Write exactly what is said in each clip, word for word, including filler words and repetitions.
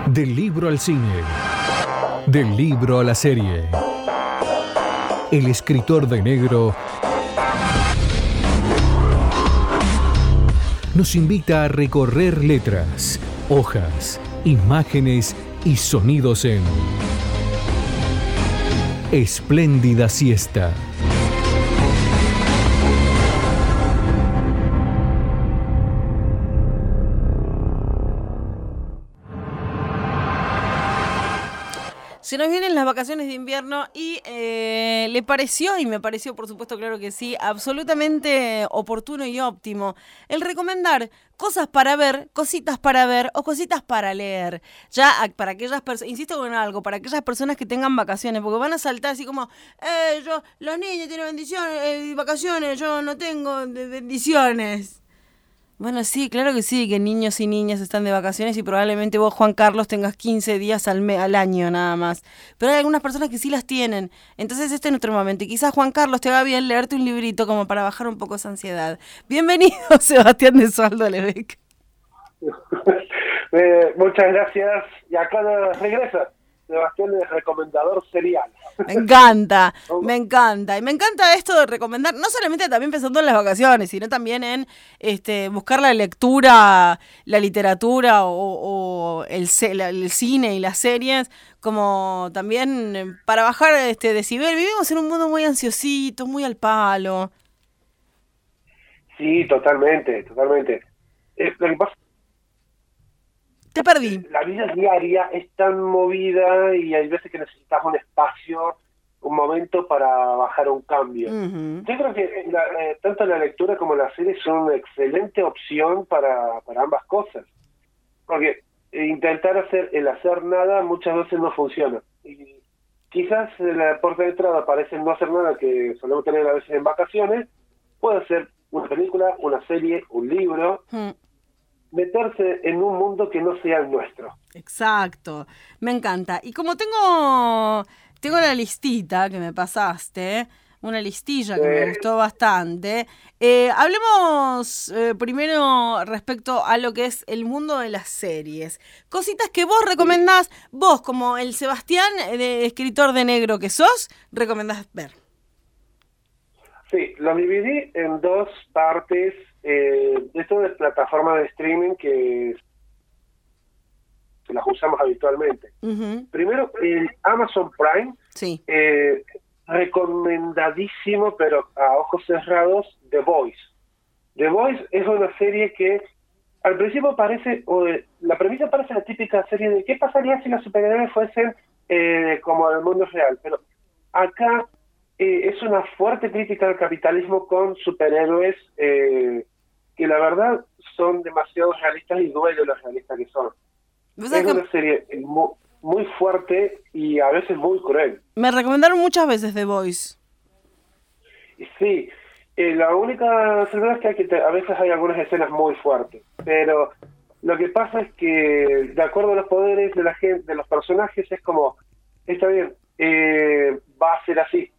Del libro al cine. Del libro a la serie. El escritor de negro nos invita a recorrer letras, hojas, imágenes y sonidos en Espléndida Siesta. Se nos vienen las vacaciones de invierno y eh, le pareció, y me pareció por supuesto claro que sí, absolutamente oportuno y óptimo el recomendar cosas para ver, cositas para ver o cositas para leer. Ya para aquellas personas, insisto con algo, para aquellas personas que tengan vacaciones, porque van a saltar así como, eh, yo, los niños tienen bendiciones, eh, vacaciones, yo no tengo bendiciones. Bueno, sí, claro que sí, que niños y niñas están de vacaciones y probablemente vos, Juan Carlos, tengas quince días al, me- al año nada más. Pero hay algunas personas que sí las tienen. Entonces este es nuestro momento. Y quizás, Juan Carlos, te va bien leerte un librito como para bajar un poco esa ansiedad. Bienvenido, Sebastián de Sualdo Lebec. eh, muchas gracias. Y acá regresa Sebastián, el recomendador serial. Me encanta, me encanta. Y me encanta esto de recomendar, no solamente también pensando en las vacaciones, sino también en este buscar la lectura, la literatura o, o el, el cine y las series, como también para bajar este decibel. Vivimos en un mundo muy ansiosito, muy al palo. Sí, totalmente, totalmente. Eh, lo que pasa Te perdí. La vida diaria es tan movida y hay veces que necesitas un espacio, un momento para bajar un cambio. Uh-huh. Yo creo que la, eh, tanto la lectura como la serie son una excelente opción para, para ambas cosas. Porque intentar hacer el hacer nada muchas veces no funciona. Y quizás la puerta de entrada parece no hacer nada, que solemos tener a veces en vacaciones. Puede ser una película, una serie, un libro. Uh-huh. Meterse en un mundo que no sea el nuestro. Exacto, me encanta. Y como tengo tengo la listita que me pasaste, una listilla que eh. me gustó bastante, eh, hablemos eh, primero respecto a lo que es el mundo de las series. Cositas que vos recomendás, sí. Vos como el Sebastián, de escritor de negro que sos, recomendás ver. Sí, lo dividí en dos partes. Eh, esto de plataformas de streaming que, que las usamos habitualmente. Uh-huh. Primero, el Amazon Prime, sí. eh, recomendadísimo, pero a ojos cerrados, The Voice. The Voice es una serie que al principio parece, o de, la premisa parece la típica serie de qué pasaría si los superhéroes fuesen eh, como el mundo real, pero acá Eh, es una fuerte crítica al capitalismo con superhéroes eh, que la verdad son demasiado realistas y duele los realistas que son. Es que una serie muy, muy fuerte y a veces muy cruel. Me recomendaron muchas veces The Voice. Sí, eh, la única verdad es que, hay que te, a veces hay algunas escenas muy fuertes, pero lo que pasa es que de acuerdo a los poderes de la gente, de los personajes, es como, está bien, eh, va a ser así.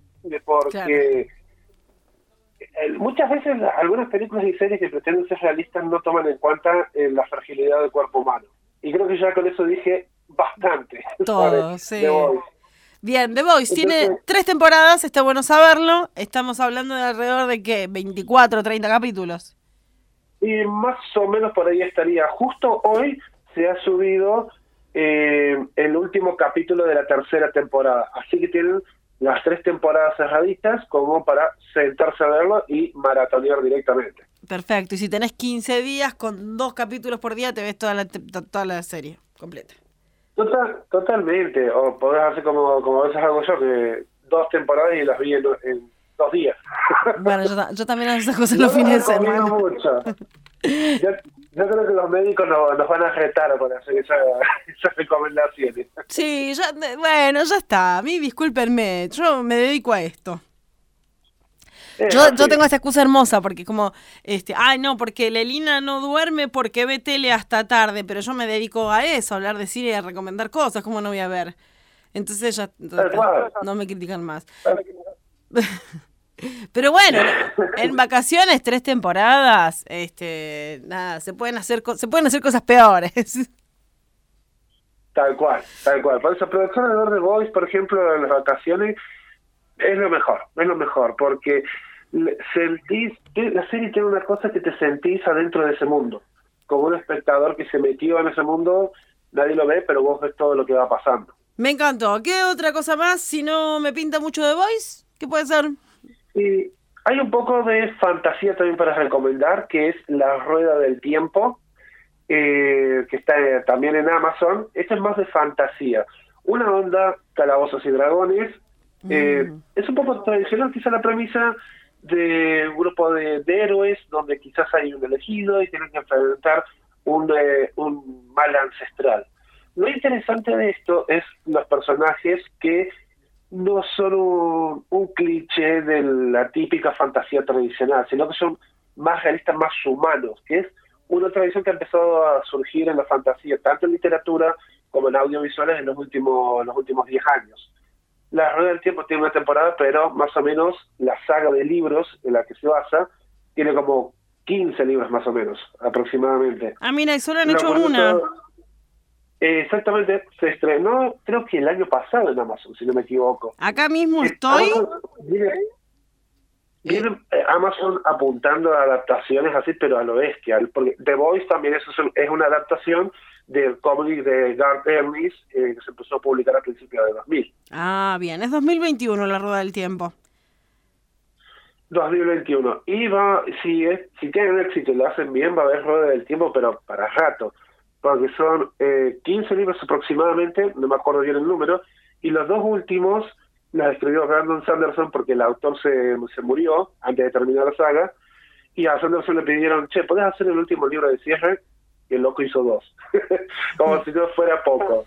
Porque claro. Muchas veces algunas películas y series que pretenden ser realistas no toman en cuenta eh, la fragilidad del cuerpo humano. Y creo que ya con eso dije bastante. Todo, sí. The Voice. Bien, The Voice Entonces, tiene tres temporadas, está bueno saberlo. Estamos hablando de alrededor de, ¿qué? veinticuatro, treinta capítulos. Y más o menos por ahí estaría. Justo hoy se ha subido eh, el último capítulo de la tercera temporada. Así que tienen las tres temporadas cerraditas como para sentarse a verlo y maratonear directamente. Perfecto, y si tenés quince días con dos capítulos por día te ves toda la toda la serie completa. Total, totalmente, o podés hacer como, como a veces hago yo, que dos temporadas y las vi en, en dos días. Bueno, yo, yo también hago esas cosas no los fines de semana. Mucho. Yo, yo creo que los médicos nos, nos van a retar por hacer esa, esas recomendaciones. Sí, ya, bueno, ya está. A mí, discúlpenme, yo me dedico a esto. Eh, yo, yo tengo esa excusa hermosa porque como, este, ay no, porque Lelina no duerme porque ve tele hasta tarde, pero yo me dedico a eso, a hablar de cine y a recomendar cosas, ¿cómo no voy a ver? Entonces ya, entonces, claro. No me critican más. Claro. Pero bueno, en vacaciones, tres temporadas, este, nada, se pueden hacer se pueden hacer cosas peores. Tal cual, tal cual. Por eso, aprovechar de ver The Voice, por ejemplo, en las vacaciones, es lo mejor, es lo mejor, porque sentís, la serie tiene una cosa que te sentís adentro de ese mundo, como un espectador que se metió en ese mundo, nadie lo ve, pero vos ves todo lo que va pasando. Me encantó. ¿Qué otra cosa más? Si no me pinta mucho The Voice, ¿qué puede ser? Y hay un poco de fantasía también para recomendar, que es La Rueda del Tiempo, eh, que está eh, también en Amazon. Esto es más de fantasía. Una onda calabozos y dragones. Eh, mm. Es un poco tradicional quizá la premisa de un grupo de, de héroes donde quizás hay un elegido y tienen que enfrentar un, eh, un mal ancestral. Lo interesante de esto es los personajes que no son un, un cliché de la típica fantasía tradicional, sino que son más realistas, más humanos, que es una tradición que ha empezado a surgir en la fantasía, tanto en literatura como en audiovisuales en los últimos los últimos diez años. La Rueda del Tiempo tiene una temporada, pero más o menos la saga de libros en la que se basa tiene como quince libros más o menos, aproximadamente. Ah, mira, y solo han hecho una. Todo, eh, exactamente, se estrenó creo que el año pasado en Amazon, si no me equivoco. Acá mismo estoy. Amazon, viene, viene Amazon apuntando a adaptaciones así, pero a lo bestia, porque The Voice también es, es una adaptación del cómic de Garth Ennis, eh, que se empezó a publicar a principios de dos mil. Ah, bien, es dos mil veintiuno La Rueda del Tiempo. dos mil veintiuno. Y va, si, es, si tienen éxito y lo hacen bien, va a haber Rueda del Tiempo, pero para rato. Porque son eh, quince libros aproximadamente, no me acuerdo bien el número, y los dos últimos los escribió Brandon Sanderson porque el autor se, se murió antes de terminar la saga, y a Sanderson le pidieron, che, ¿podés hacer el último libro de cierre? Y el loco hizo dos. Como si no fuera poco.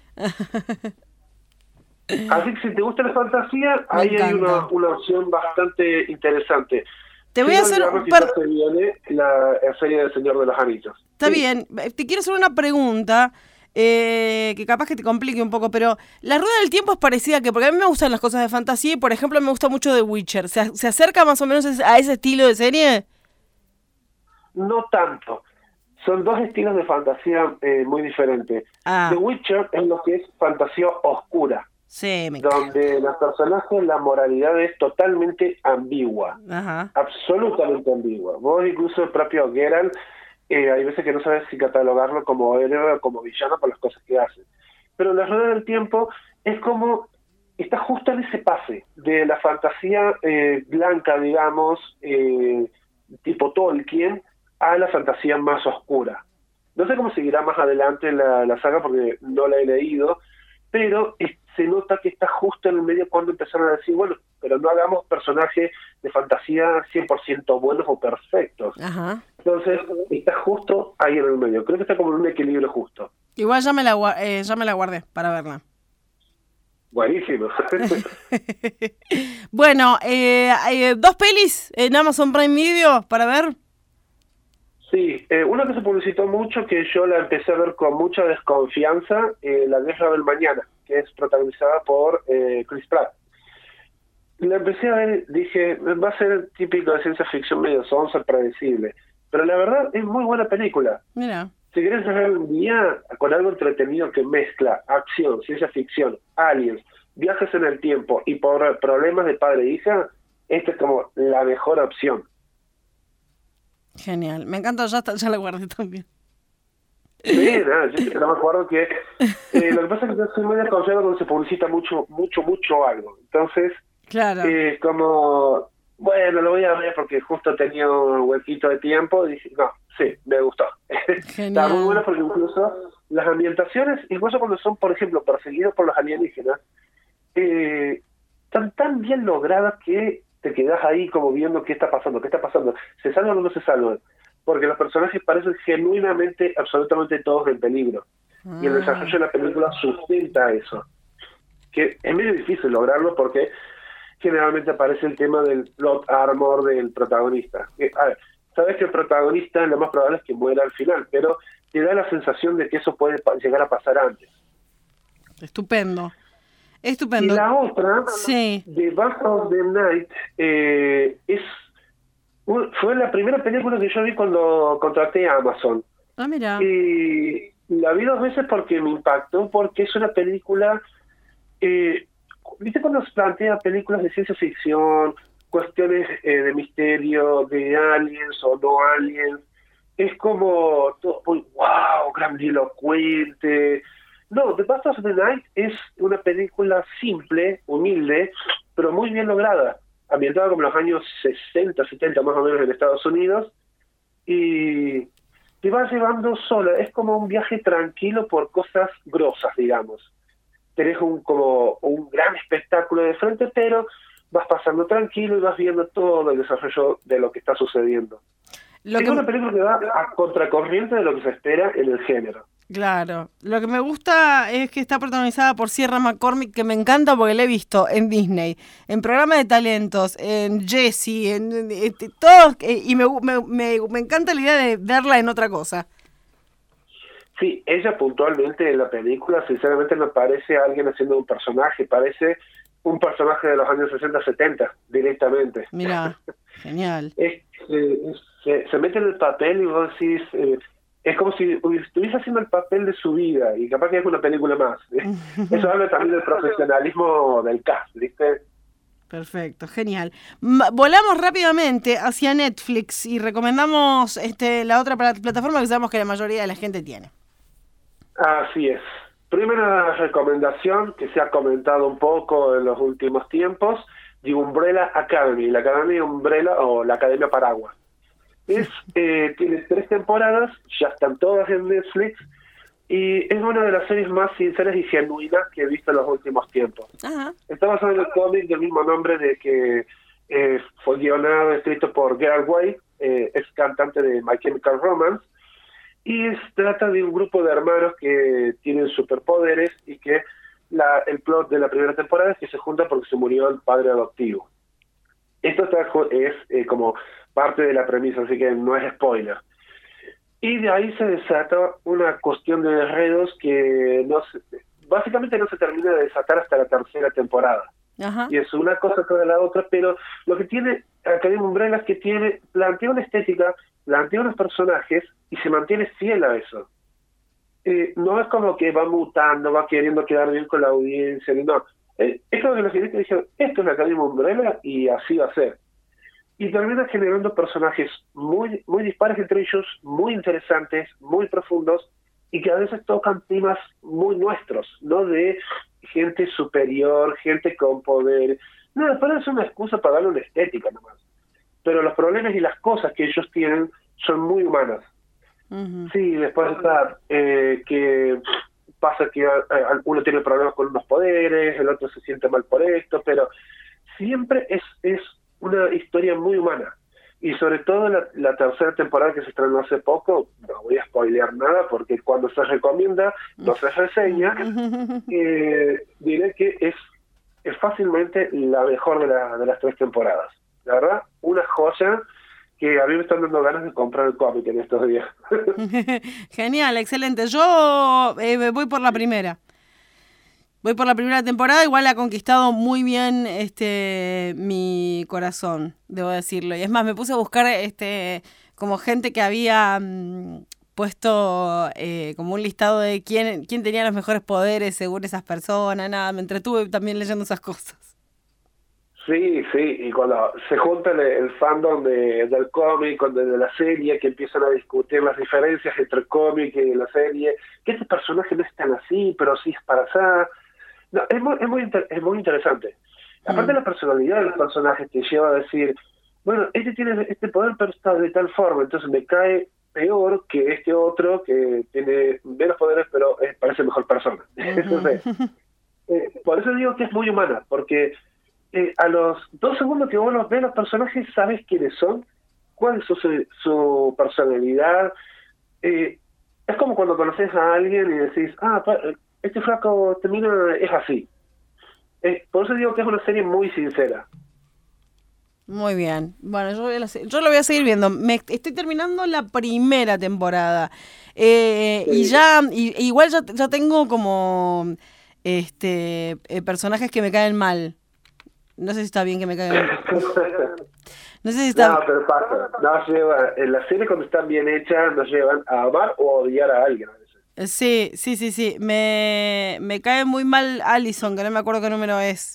Así que si te gusta la fantasía, me ahí encanta. Hay una, una opción bastante interesante. Te voy a hacer un par... se viene la, la serie del Señor de los Anillos. Está sí. bien. Te quiero hacer una pregunta eh, que capaz que te complique un poco, pero La Rueda del Tiempo es parecida que, porque a mí me gustan las cosas de fantasía y, por ejemplo, me gusta mucho The Witcher. ¿Se, se acerca más o menos a ese estilo de serie? No tanto. Son dos estilos de fantasía eh, muy diferentes. Ah. The Witcher es lo que es fantasía oscura. Sí, me donde los personajes, la moralidad es totalmente ambigua. Ajá. Absolutamente ambigua. Vos incluso el propio Geralt, eh, hay veces que no sabes si catalogarlo como héroe o como villano por las cosas que hace. Pero La Rueda del Tiempo es como, está justo en ese pase de la fantasía eh, blanca, digamos, eh, tipo Tolkien, a la fantasía más oscura. No sé cómo seguirá más adelante la, la saga porque no la he leído, pero es, se nota que está justo en el medio cuando empezaron a decir, bueno, pero no hagamos personajes de fantasía cien por ciento buenos o perfectos. Ajá. Entonces, está justo ahí en el medio. Creo que está como en un equilibrio justo. Igual ya me la, eh, ya me la guardé para verla. Buenísimo. Bueno, eh, hay dos pelis en Amazon Prime Video para ver. Sí, eh, una que se publicitó mucho, que yo la empecé a ver con mucha desconfianza, eh, La Guerra del Mañana, que es protagonizada por eh, Chris Pratt. La empecé a ver, dije, va a ser típico de ciencia ficción medio sonsa, predecible. Pero la verdad es muy buena película. Mira. Si querés hacer un día con algo entretenido que mezcla acción, ciencia ficción, aliens, viajes en el tiempo y por problemas de padre e hija, esta es como la mejor opción. Genial, me encanta, ya, está, ya la guardé también. Sí, no, yo no me acuerdo que eh, lo que pasa es que yo soy muy desconfiado cuando se publicita mucho, mucho, mucho algo. Entonces, claro. eh, como, bueno, lo voy a ver porque justo tenía un huequito de tiempo y dije, no, sí, me gustó. Está muy bueno porque incluso las ambientaciones, incluso cuando son, por ejemplo, perseguidos por los alienígenas, eh, están tan bien logradas que te quedas ahí como viendo qué está pasando, qué está pasando, se salvan o no se salvan, porque los personajes parecen genuinamente, absolutamente todos en peligro, ah. y el desarrollo de la película sustenta eso, que es medio difícil lograrlo porque generalmente aparece el tema del plot armor del protagonista. Que, a ver, sabes que el protagonista lo más probable es que muera al final, pero te da la sensación de que eso puede llegar a pasar antes. Estupendo. Estupendo. Y la otra, sí. The Back of the Night, eh, es fue la primera película que yo vi cuando contraté a Amazon. Ah, mira. Y La vi dos veces porque me impactó, porque es una película, eh, ¿viste cuando se plantea películas de ciencia ficción, cuestiones eh, de misterio, de aliens o no aliens? Es como todo muy wow, grandilocuente. No, The Past of the Night es una película simple, humilde, pero muy bien lograda, ambientada como en los años sesenta, setenta más o menos en Estados Unidos, y te va llevando sola, es como un viaje tranquilo por cosas grosas, digamos. Tenés un, como un gran espectáculo de frente, pero vas pasando tranquilo y vas viendo todo el desarrollo de lo que está sucediendo. Lo es que... una película que va a contracorriente de lo que se espera en el género. Claro, lo que me gusta es que está protagonizada por Sierra McCormick, que me encanta porque la he visto en Disney, en programas de talentos, en Jessie, en, en, en todos, y me, me, me, me encanta la idea de verla en otra cosa. Sí, ella puntualmente en la película, sinceramente no parece alguien haciendo un personaje, parece un personaje de los años sesenta, setenta, directamente. Mira, genial. Es, eh, se, se mete en el papel y vos decís... Eh, es como si estuviese haciendo el papel de su vida y capaz que es una película más. Eso habla también del profesionalismo del cast, ¿viste? Perfecto, genial. M- volamos rápidamente hacia Netflix y recomendamos este la otra pl- plataforma que sabemos que la mayoría de la gente tiene. Así es. Primera recomendación que se ha comentado un poco en los últimos tiempos, The Umbrella Academy, la Academia Umbrella o la Academia Paraguas. Es, eh, tiene tres temporadas, ya están todas en Netflix, y es una de las series más sinceras y genuinas que he visto en los últimos tiempos. Ajá. Está basado en el cómic del mismo nombre, de que eh, fue guionado, escrito por Gerard Way, eh, ex cantante de My Chemical Romance, y es, trata de un grupo de hermanos que tienen superpoderes y que la, el plot de la primera temporada es que se juntan porque se murió el padre adoptivo. Esto está, es eh, como parte de la premisa, así que no es spoiler. Y de ahí se desata una cuestión de enredos que no se, básicamente no se termina de desatar hasta la tercera temporada. Ajá. Y es una cosa tras la otra, pero lo que tiene Academia Umbrella es que tiene, plantea una estética, plantea unos personajes y se mantiene fiel a eso. Eh, no es como que va mutando, va queriendo quedar bien con la audiencia, no. Eh, es como que los guionistas dijeron, esto es la Academia Umbrella y así va a ser. Y termina generando personajes muy muy dispares entre ellos, muy interesantes, muy profundos, y que a veces tocan temas muy nuestros, no de gente superior, gente con poder. No, después es una excusa para darle una estética nomás. Pero los problemas y las cosas que ellos tienen son muy humanas. Uh-huh. Sí, después está eh, que pasa que a, a, uno tiene problemas con unos poderes, el otro se siente mal por esto, pero siempre es... es una historia muy humana. Y sobre todo la, la tercera temporada que se estrenó hace poco, no voy a spoilear nada porque cuando se recomienda, no se reseña, eh, diré que es, es fácilmente la mejor de, la, de las tres temporadas. La verdad, una joya que a mí me están dando ganas de comprar el cómic en estos días. Genial, excelente. Yo eh, voy por la primera. Voy por la primera temporada, igual ha conquistado muy bien este mi corazón, debo decirlo. Y es más, me puse a buscar este como gente que había mmm, puesto eh, como un listado de quién, quién tenía los mejores poderes según esas personas. Nada, me entretuve también leyendo esas cosas. Sí, sí, y cuando se junta el, el fandom de, del cómic, de, de la serie, que empiezan a discutir las diferencias entre el cómic y la serie, que este personaje no es tan así, pero sí es para allá. No, es muy, es muy, inter- es muy interesante. Aparte de mm. la personalidad de los personajes te lleva a decir, bueno, este tiene este poder pero está de tal forma, entonces me cae peor que este otro que tiene menos poderes pero es, parece mejor persona. Entonces, eh, por eso digo que es muy humana, porque eh, a los dos segundos que vos los ves los personajes sabes quiénes son, cuál es su, su personalidad. Eh, es como cuando conoces a alguien y decís, ah, pa- este flaco termina, es así. Eh, por eso digo que es una serie muy sincera. Muy bien. Bueno, yo, voy a la, yo lo voy a seguir viendo. Me estoy terminando la primera temporada. Eh, sí. Y ya, y, igual ya, ya tengo como este eh, personajes que me caen mal. No sé si está bien que me caigan mal. No sé si está... No, pero pasa. Nos lleva, en las series cuando están bien hechas nos llevan a amar o odiar a alguien a veces. Sí, sí, sí, sí. Me, me cae muy mal Allison, que no me acuerdo qué número es.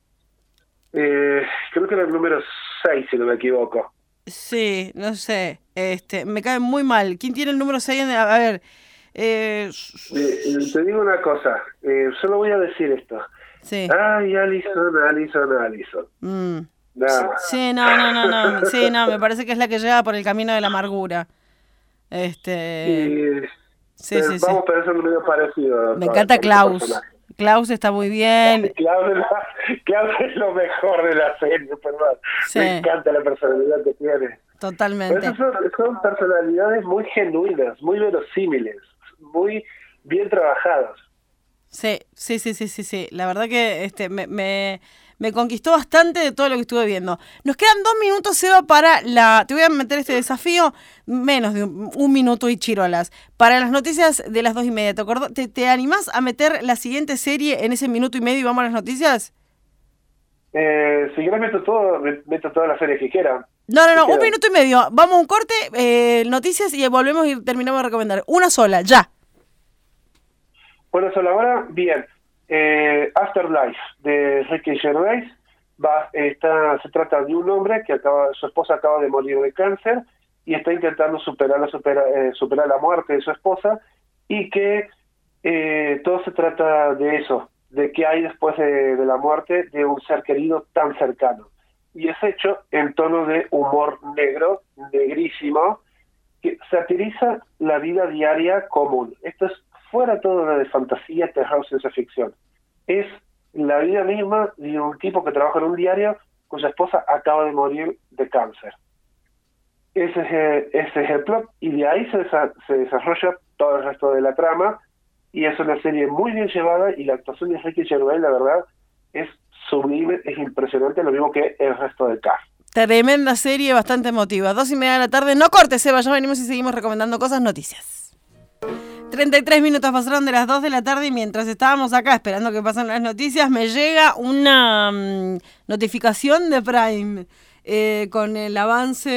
Eh, creo que era el número seis, si no me equivoco. Sí, no sé. Este, me cae muy mal. ¿Quién tiene el número seis? En, a ver. Eh, Eh, te digo una cosa, eh, solo voy a decir esto. sí. Ay, Allison, Allison, Allison. Mm. Nada más. Sí, no, no, no, no. Sí, no, me parece que es la que lleva por el camino de la amargura. Este. Y Sí, eh, sí, vamos sí. pensando medio parecido. Me con- encanta con este Klaus. personaje. Klaus está muy bien. Klaus es, la- Klaus es lo mejor de la serie, perdón. Sí. Me encanta la personalidad que tiene. Pero Totalmente. esas son, son personalidades muy genuinas, muy verosímiles, muy bien trabajadas. Sí, sí, sí, sí, sí, sí. La verdad que este me, me, me conquistó bastante de todo lo que estuve viendo. Nos quedan dos minutos, Seba, para la... Te voy a meter este desafío, menos de un, un minuto y chirolas. Para las noticias de las dos y media. ¿Te, acordó, te, ¿Te animás a meter la siguiente serie en ese minuto y medio y vamos a las noticias? Eh, si quieres meto todo, meto todas las series que quiera. No, no, no, Que un quedan. minuto y medio. Vamos a un corte, eh, noticias y volvemos y terminamos de recomendar. Una sola, ya. Bueno, solo ahora, bien. Eh, Afterlife de Ricky Gervais va, está, se trata de un hombre que acaba, su esposa acaba de morir de cáncer y está intentando superar la, supera, eh, superar la muerte de su esposa y que eh, todo se trata de eso, de qué hay después de, de la muerte de un ser querido tan cercano. Y es hecho en tono de humor negro, negrísimo, que satiriza la vida diaria común. Esto es fuera todo de fantasía, terror, ciencia ficción. Es la vida misma de un tipo que trabaja en un diario cuya esposa acaba de morir de cáncer. Ese es el, ese es el plot, y de ahí se, desa- se desarrolla todo el resto de la trama, y es una serie muy bien llevada, y la actuación de Ricky Gervais, la verdad, es sublime, es impresionante, lo mismo que el resto del cast. Tremenda serie, bastante emotiva. Dos y media de la tarde. No cortes, Seba, ya venimos y seguimos recomendando cosas, noticias. treinta y tres minutos pasaron de las dos de la tarde y mientras estábamos acá esperando que pasen las noticias, me llega una um, notificación de Prime eh, con el avance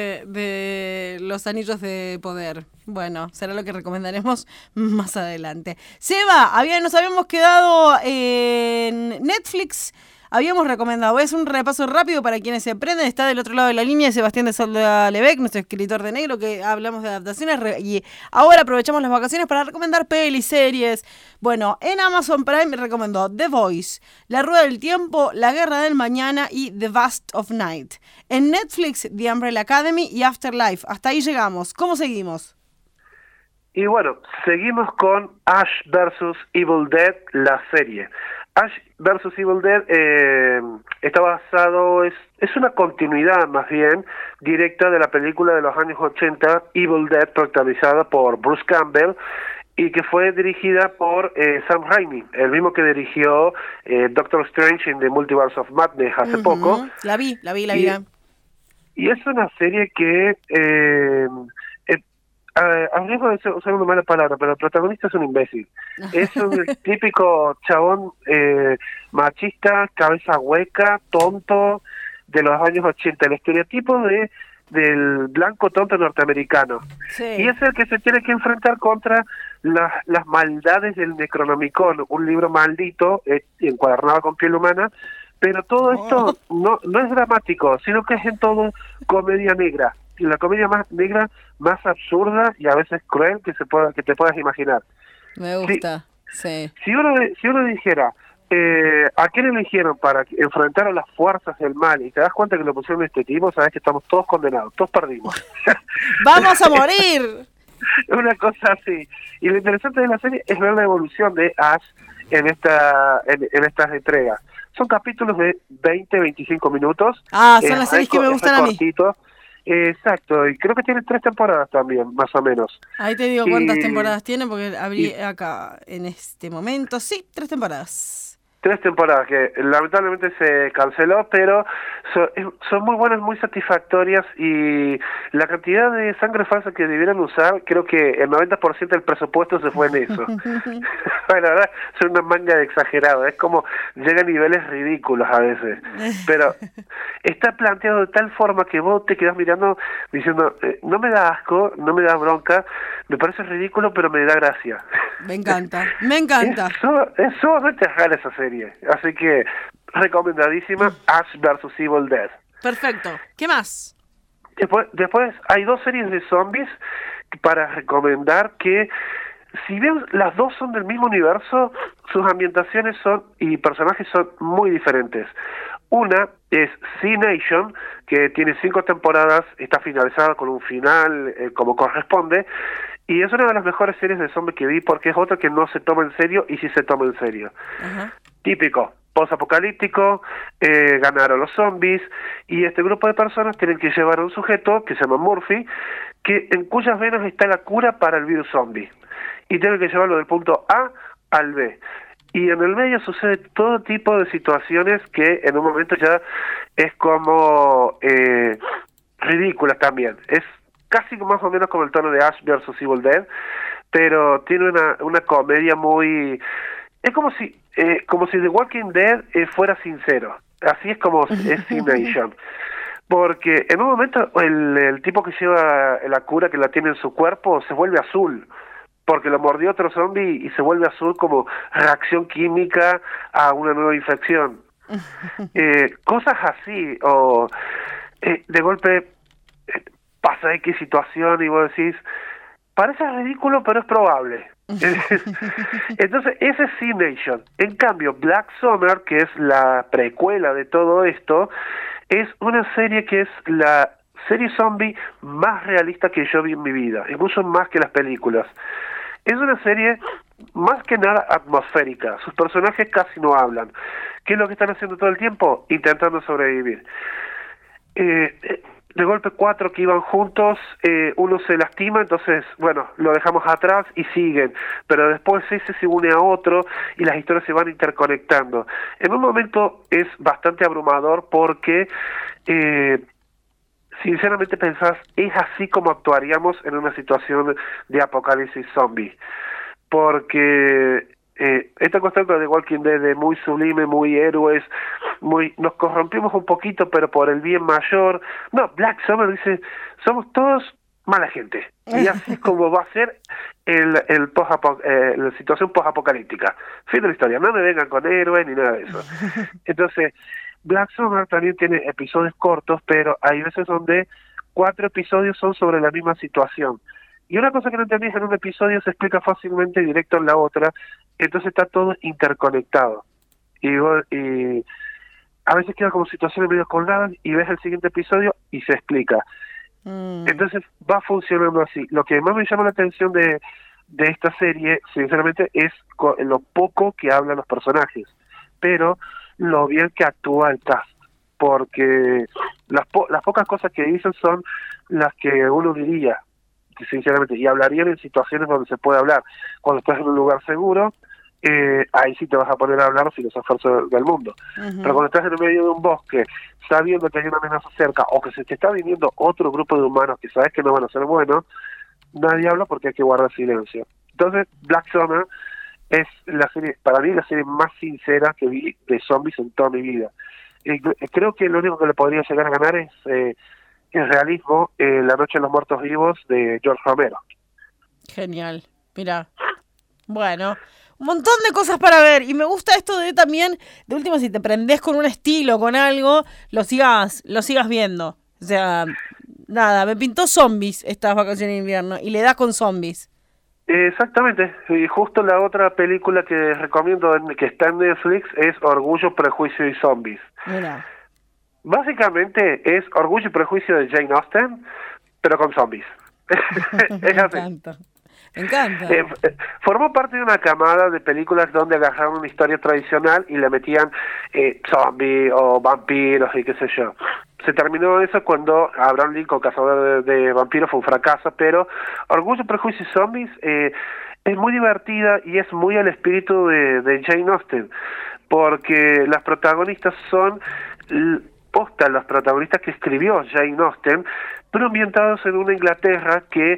de los Anillos de Poder. Bueno, será lo que recomendaremos más adelante. Seba, había, nos habíamos quedado en Netflix. Habíamos recomendado, voy a hacer un repaso rápido para quienes se aprenden. Está del otro lado de la línea Sebastián de Solda Lebec, nuestro escritor de negro, que hablamos de adaptaciones. Y ahora aprovechamos las vacaciones para recomendar pelis, series. Bueno, en Amazon Prime me recomendó The Voice, La Rueda del Tiempo, La Guerra del Mañana y The Vast of Night. En Netflix, The Umbrella Academy y Afterlife. Hasta ahí llegamos. ¿Cómo seguimos? Y bueno, seguimos con Ash versus Evil Dead, la serie. Ash versus Evil Dead eh, está basado, es, es una continuidad más bien directa de la película de los años ochenta, Evil Dead, protagonizada por Bruce Campbell y que fue dirigida por eh, Sam Raimi, el mismo que dirigió eh, Doctor Strange in the Multiverse of Madness hace Uh-huh. poco. La vi, la vi, la Y, vi. y es una serie que... Eh, Uh, a riesgo de usar una mala palabra, pero el protagonista es un imbécil. Es un típico chabón eh, machista, cabeza hueca, tonto, de los años ochenta, el estereotipo de del blanco tonto norteamericano. Sí. Y es el que se tiene que enfrentar contra las, las maldades del Necronomicon, un libro maldito, eh, encuadernado con piel humana, pero todo esto Oh. no, no es dramático, sino que es en todo comedia negra. Y la comedia más negra, más absurda y a veces cruel que se pueda que te puedas imaginar. Me gusta, sí. sí. Si uno si uno dijera eh, ¿a quién eligieron para enfrentar a las fuerzas del mal? Y te das cuenta que lo pusieron este tipo, sabes que estamos todos condenados, todos perdimos. ¡Vamos a morir! Una cosa así. Y lo interesante de la serie es ver la evolución de Ash en esta en, en estas entregas. Son capítulos de veinte, veinticinco minutos. Ah, son eh, las series que me es gustan a mí. cortito. Eh, exacto, y creo que tiene tres temporadas también, más o menos. Ahí te digo cuántas y, temporadas tiene, porque abrí y, acá en este momento. Sí, tres temporadas. Tres temporadas que lamentablemente se canceló, pero son, son muy buenas, muy satisfactorias, y la cantidad de sangre falsa que debieran usar, creo que el noventa por ciento del presupuesto se fue en eso. Bueno, la verdad, son una manga de exagerado, es como llega a niveles ridículos a veces, pero está planteado de tal forma que vos te quedás mirando diciendo, eh, no me da asco, no me da bronca, me parece ridículo, pero me da gracia. Me encanta, me encanta. Es, es sumamente rara esa serie, así que recomendadísima, Ash versus. Evil Dead. Perfecto, ¿qué más? Después, después hay dos series de zombies para recomendar que, si bien las dos son del mismo universo, sus ambientaciones son y personajes son muy diferentes. Una es Z-Nation, que tiene cinco temporadas, está finalizada con un final eh, como corresponde, y es una de las mejores series de zombies que vi porque es otra que no se toma en serio y sí se toma en serio. Uh-huh. Típico, post-apocalíptico, eh, ganaron los zombies, y este grupo de personas tienen que llevar a un sujeto que se llama Murphy, que en cuyas venas está la cura para el virus zombie, y tienen que llevarlo del punto A al B. Y en el medio sucede todo tipo de situaciones que en un momento ya es como eh, ridículas también. Es casi más o menos como el tono de Ash versus. Evil Dead, pero tiene una, una comedia muy... Es como si eh, como si The Walking Dead eh, fuera sincero. Así es como es Z-Nation. Porque en un momento el, el tipo que lleva la cura, que la tiene en su cuerpo, se vuelve azul. Porque lo mordió otro zombie y se vuelve azul como reacción química a una nueva infección. Eh, cosas así, o eh, de golpe eh, pasa X situación y vos decís, parece ridículo, pero es probable. Entonces, ese es Z-Nation. En cambio, Black Summer, que es la precuela de todo esto, es una serie que es la serie zombie más realista que yo vi en mi vida, incluso más que las películas. Es una serie más que nada atmosférica, sus personajes casi no hablan. ¿Qué es lo que están haciendo todo el tiempo? Intentando sobrevivir. Eh, de golpe cuatro que iban juntos, eh, uno se lastima, entonces, bueno, lo dejamos atrás y siguen, pero después ese se une a otro y las historias se van interconectando. En un momento es bastante abrumador porque... Eh, sinceramente pensás, es así como actuaríamos en una situación de apocalipsis zombie, porque eh, esta cuestión de Walking Dead de muy sublime, muy héroes, muy nos corrompimos un poquito pero por el bien mayor. No, Black Summer dice, somos todos mala gente, y así es como va a ser el, el post eh, la situación post-apocalíptica. Fin de la historia, no me vengan con héroes ni nada de eso. Entonces, Black Summer también tiene episodios cortos, pero hay veces donde cuatro episodios son sobre la misma situación. Y una cosa que no entendís en un episodio se explica fácilmente directo en la otra, entonces está todo interconectado. Y, y a veces queda como situaciones medio colgadas y ves el siguiente episodio y se explica. Mm. Entonces va funcionando así. Lo que más me llama la atención de, de esta serie, sinceramente, es lo poco que hablan los personajes, pero lo bien que actúa el cast, porque las, po las pocas cosas que dicen son las que uno diría, sinceramente, y hablarían en situaciones donde se puede hablar. Cuando estás en un lugar seguro, eh, ahí sí te vas a poner a hablar sin los esfuerzos del mundo. Uh-huh. Pero cuando estás en el medio de un bosque, sabiendo que hay una amenaza cerca, o que se te está viniendo otro grupo de humanos que sabes que no van a ser buenos, nadie habla porque hay que guardar silencio. Entonces, Black Summer es la serie, para mí, la serie más sincera que vi de zombies en toda mi vida. Eh, creo que lo único que le podría llegar a ganar es eh, el realismo, eh, La Noche de los Muertos Vivos de George Romero. Genial, mira, bueno, un montón de cosas para ver, y me gusta esto de también, de último, si te prendés con un estilo, con algo, lo sigas, lo sigas viendo. O sea, nada, me pintó zombies estas vacaciones de invierno, y le das con zombies. Exactamente, y justo la otra película que recomiendo que está en Netflix es Orgullo, Prejuicio y Zombies. Mira. Básicamente es Orgullo y Prejuicio de Jane Austen, pero con zombies. Me encanta, me encanta. Eh, formó parte de una camada de películas donde agarraron una historia tradicional y le metían eh, zombies o vampiros y qué sé yo. Se terminó eso cuando Abraham Lincoln, cazador de, de vampiros, fue un fracaso, pero Orgullo, Prejuicio y Zombies eh, es muy divertida y es muy al espíritu de, de Jane Austen, porque las protagonistas son posta, los protagonistas que escribió Jane Austen, pero ambientados en una Inglaterra que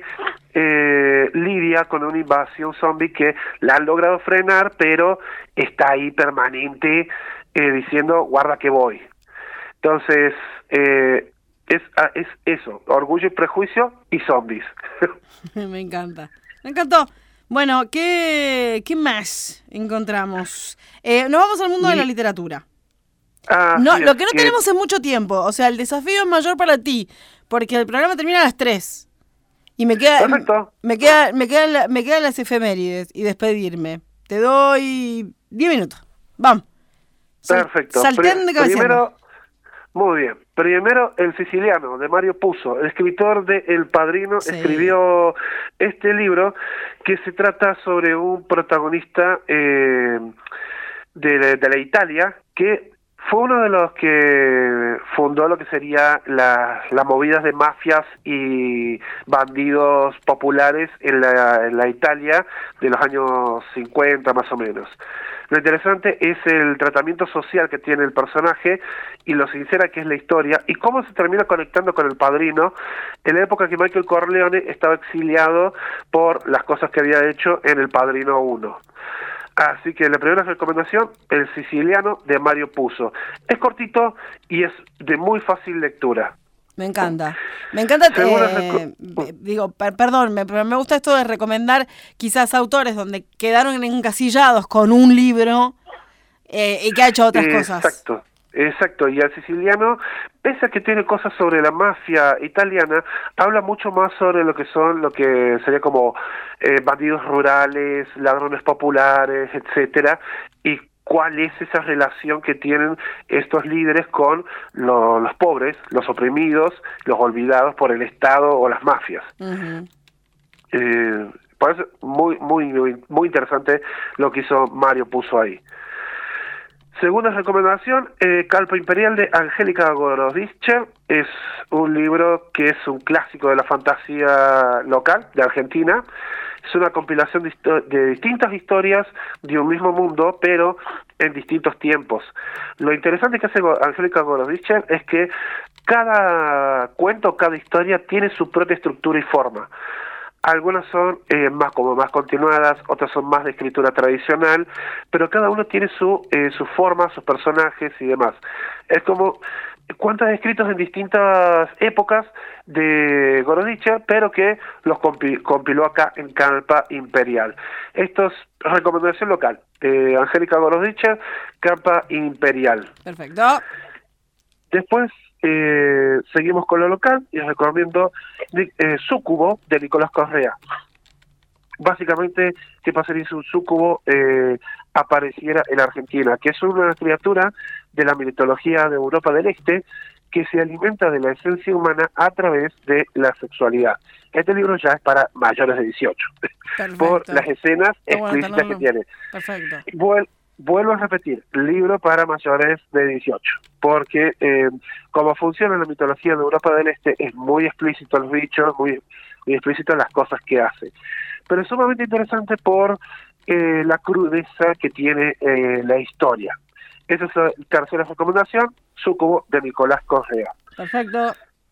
eh, lidia con una invasión zombie que la han logrado frenar, pero está ahí permanente eh, diciendo, guarda que voy. Entonces, eh, es, es eso, Orgullo y Prejuicio y Zombies. Me encanta. Me encantó. Bueno, ¿qué, qué más encontramos? Eh, nos vamos al mundo y... de la literatura. Ah, no, sí, lo que no que... tenemos es mucho tiempo. O sea, el desafío es mayor para ti, porque el programa termina a las tres. Y me queda, Perfecto. me queda, me queda, la, me quedan las efemérides y despedirme. Te doy diez minutos. Vamos. Perfecto. Saltén de cabeza. Primero, muy bien. Primero, El Siciliano, de Mario Puzo, el escritor de El Padrino, sí. escribió este libro que se trata sobre un protagonista eh, de, de la Italia que fue uno de los que fundó lo que sería la, las movidas de mafias y bandidos populares en la, en la Italia de los años cincuenta más o menos. Lo interesante es el tratamiento social que tiene el personaje y lo sincera que es la historia y cómo se termina conectando con El Padrino en la época que Michael Corleone estaba exiliado por las cosas que había hecho en El Padrino uno. Así que la primera recomendación, El Siciliano, de Mario Puzo. Es cortito y es de muy fácil lectura. Me encanta. Me encanta, eh, digo, per, perdón, me, me gusta esto de recomendar quizás autores donde quedaron encasillados con un libro eh, y que ha hecho otras eh, cosas. Exacto. Exacto, y El Siciliano, pese a que tiene cosas sobre la mafia italiana, habla mucho más sobre lo que son, lo que sería como eh, bandidos rurales, ladrones populares, etcétera, y cuál es esa relación que tienen estos líderes con lo, los pobres, los oprimidos, los olvidados por el Estado o las mafias. Uh-huh. Eh, por eso muy, muy, muy interesante lo que hizo Mario Puzo ahí. Segunda recomendación, eh, Carpa Imperial, de Angélica Gorodischer. Es un libro que es un clásico de la fantasía local de Argentina. Es una compilación de, de distintas historias de un mismo mundo, pero en distintos tiempos. Lo interesante que hace Angélica Gorodischer es que cada cuento, cada historia tiene su propia estructura y forma. Algunas son eh, más como más continuadas, otras son más de escritura tradicional, pero cada uno tiene su eh, su forma, sus personajes y demás. Es como cuentos escritos en distintas épocas de Gorodischer, pero que los compi- compiló acá en Carpa Imperial. Esto es recomendación local. Eh, Angélica Gorodischer, Carpa Imperial. Perfecto. Después Eh, seguimos con lo local y les recomiendo eh, Súcubo, de Nicolás Correa. Básicamente, ¿qué pasaría si un súcubo eh, apareciera en Argentina? Que es una criatura de la mitología de Europa del Este que se alimenta de la esencia humana a través de la sexualidad. Este libro ya es para mayores de dieciocho, por las escenas Qué explícitas bueno que tiene. Perfecto. Vuel- Vuelvo a repetir, libro para mayores de dieciocho, porque eh, como funciona la mitología de Europa del Este, es muy explícito los bichos, muy, muy explícito las cosas que hace. Pero es sumamente interesante por eh, la crudeza que tiene eh, la historia. Esa es la tercera recomendación, Súcubo, de Nicolás Correa. Perfecto.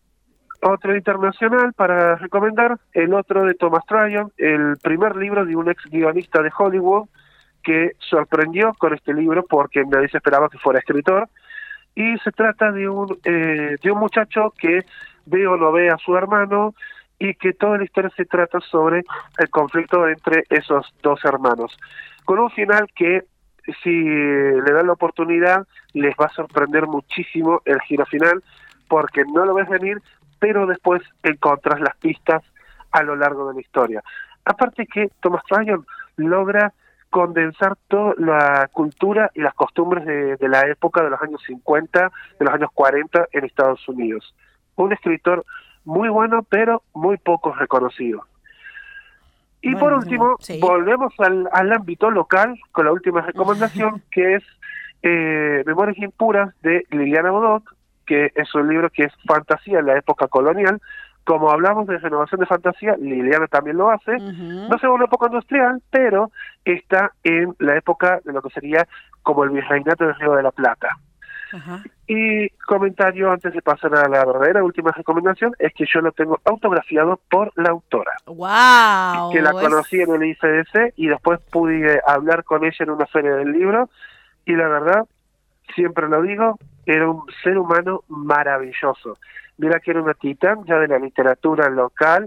Otro internacional para recomendar, el otro de Thomas Tryon, el primer libro de un ex guionista de Hollywood, que sorprendió con este libro porque nadie se esperaba que fuera escritor, y se trata de un eh, de un muchacho que ve o no ve a su hermano y que toda la historia se trata sobre el conflicto entre esos dos hermanos, con un final que si le dan la oportunidad les va a sorprender muchísimo el giro final, porque no lo ves venir, pero después encontrás las pistas a lo largo de la historia. Aparte que Thomas Tryon logra condensar toda la cultura y las costumbres de, de la época de los años cincuenta, de los años cuarenta en Estados Unidos. Un escritor muy bueno, pero muy poco reconocido. Y bueno, por último, sí. volvemos al, al ámbito local con la última recomendación, que es eh, Memorias Impuras, de Liliana Bodoc, que es un libro que es fantasía en la época colonial. Como hablamos de renovación de fantasía, Liliana también lo hace. Uh-huh. No se vuelve poco industrial, pero está en la época de lo que sería como el virreinato del Río de la Plata. Uh-huh. Y comentario antes de pasar a la verdadera última recomendación, es que yo lo tengo autografiado por la autora. ¡Wow! Que la conocí es... en el I C D C y después pude hablar con ella en una feria del libro. Y la verdad, siempre lo digo, era un ser humano maravilloso. Mira que era una titán ya de la literatura local,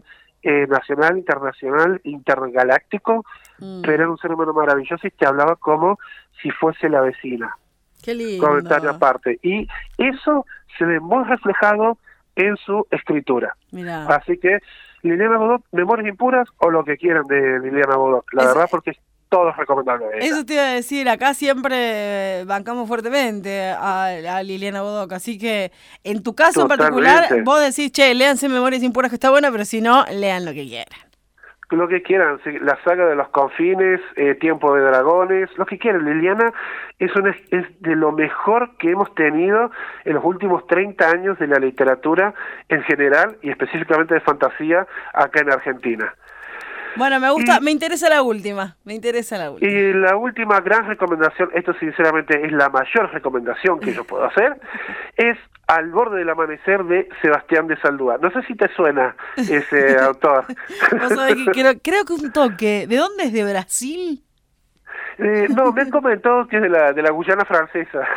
eh, nacional, internacional, intergaláctico, mm. pero era un ser humano maravilloso y te hablaba como si fuese la vecina. Qué lindo. Comentario aparte. Y eso se ve muy reflejado en su escritura. Mirá. Así que Liliana Bodot, Memorias Impuras o lo que quieran de Liliana Bodot, la es, verdad, porque es todo recomendable. Eso te iba a decir, acá siempre bancamos fuertemente a, a Liliana Bodot, así que en tu caso Totalmente. En particular, vos decís, che, léanse Memorias Impuras que está buena, pero si no, lean lo que quieran. Lo que quieran, la saga de los confines, eh, Tiempo de Dragones, lo que quieran. Liliana es, una, es de lo mejor que hemos tenido en los últimos treinta años de la literatura en general y específicamente de fantasía acá en Argentina. Bueno, me gusta, y, me interesa la última, me interesa la última. Y la última gran recomendación, esto sinceramente es la mayor recomendación que yo puedo hacer, es Al borde del amanecer de Sebastián de Saldúa. No sé si te suena ese autor. Vos sabés que creo, creo que un toque. ¿De dónde es? ¿De Brasil? Eh, no, me han comentado que es de la, de la Guyana francesa.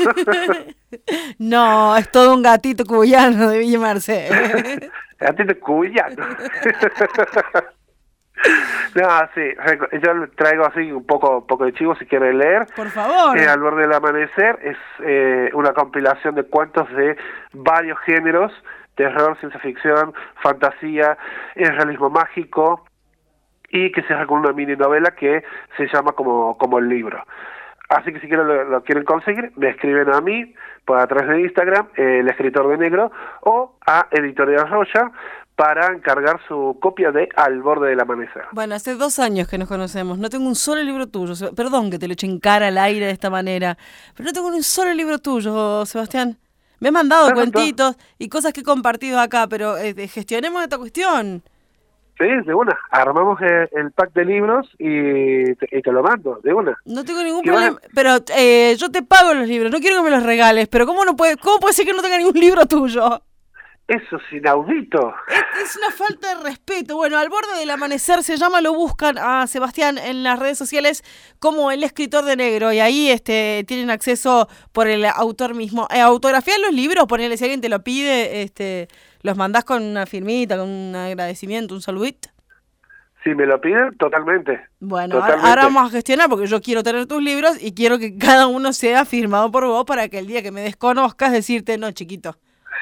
No, es todo un gatito cubano de Villa Merced. Gatito cubano. No, sí, yo le traigo así un poco, poco de chivo si quieren leer. Por favor. Eh, Al borde del amanecer es eh, una compilación de cuentos de varios géneros: terror, ciencia ficción, fantasía, el realismo mágico, y que se hace con una mini novela que se llama como, como el libro. Así que si quieren lo, lo quieren conseguir, me escriben a mí por a través de Instagram, eh, el escritor de negro, o a Editorial Roya, para encargar su copia de Al borde del amanecer. Bueno, hace dos años que nos conocemos, no tengo un solo libro tuyo. Perdón que te lo eche en cara al aire de esta manera, pero no tengo un solo libro tuyo, Sebastián. Me has mandado Perfecto. cuentitos y cosas que he compartido acá, pero eh, gestionemos esta cuestión. Sí, de una. Armamos el, el pack de libros y te, y te lo mando, de una. No tengo ningún problema, van a... pero eh, yo te pago los libros, no quiero que me los regales, pero ¿cómo no puede, cómo puede ser que no tenga ningún libro tuyo? Eso es inaudito. Es, es una falta de respeto. Bueno, Al borde del amanecer se llama, lo buscan a Sebastián en las redes sociales como el escritor de negro, y ahí este tienen acceso por el autor mismo. Eh, autografían los libros, ponele, si alguien te lo pide, este los mandás con una firmita, con un agradecimiento, un saludito. Si me lo piden, totalmente. Bueno, totalmente. Ahora vamos a gestionar porque yo quiero tener tus libros y quiero que cada uno sea firmado por vos para que el día que me desconozcas decirte, no, chiquito.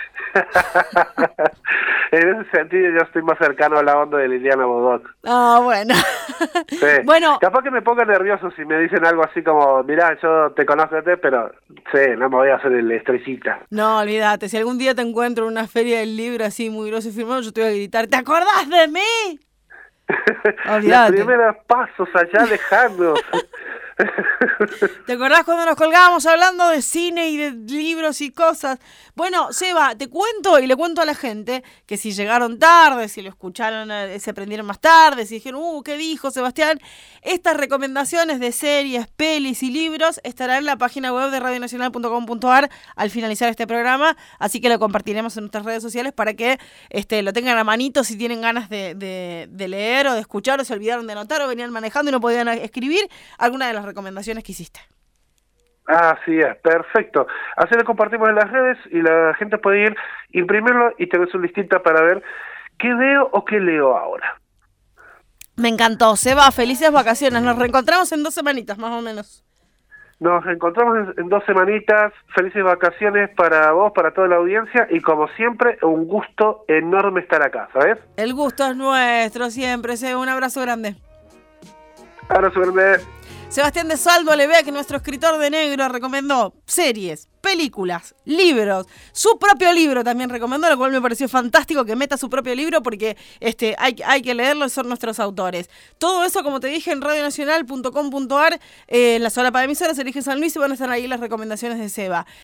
En ese sentido yo estoy más cercano a la onda de Liliana Bodot. Ah, bueno. Sí. Bueno. Capaz que me ponga nervioso si me dicen algo así como, mirá, yo te conozco, pero sí, no me voy a hacer el estrellita. No, olvídate, si algún día te encuentro en una feria del libro así muy grosso y firmado, yo te voy a gritar, ¿te acordás de mí? Los primeros pasos allá lejanos. ¿Te acordás cuando nos colgábamos hablando de cine y de libros y cosas? Bueno, Seba, te cuento y le cuento a la gente que si llegaron tarde, si lo escucharon, se aprendieron más tarde, si dijeron, uh, ¿qué dijo Sebastián? Estas recomendaciones de series, pelis y libros estarán en la página web de radio nacional punto com punto a r al finalizar este programa, así que lo compartiremos en nuestras redes sociales para que este, lo tengan a manito si tienen ganas de, de, de leer o de escuchar, o se olvidaron de anotar o venían manejando y no podían escribir alguna de las recomendaciones que hiciste. Así es, perfecto. Así lo compartimos en las redes y la gente puede ir, imprimirlo y tener su listita para ver qué veo o qué leo ahora. Me encantó, Seba, felices vacaciones. Nos reencontramos en dos semanitas más o menos. Nos encontramos en, en dos semanitas. Felices vacaciones para vos, para toda la audiencia, y como siempre, un gusto enorme estar acá, ¿sabes? El gusto es nuestro siempre, Seba. Un abrazo grande. Abrazo grande. Sebastián de Saldo le vea que nuestro escritor de negro recomendó series, películas, libros, su propio libro también recomendó, lo cual me pareció fantástico que meta su propio libro porque este hay, hay que leerlo, son nuestros autores. Todo eso, como te dije, en radio nacional punto com punto a r, eh, en la solapa de emisoras elige San Luis, y van a estar ahí las recomendaciones de Seba.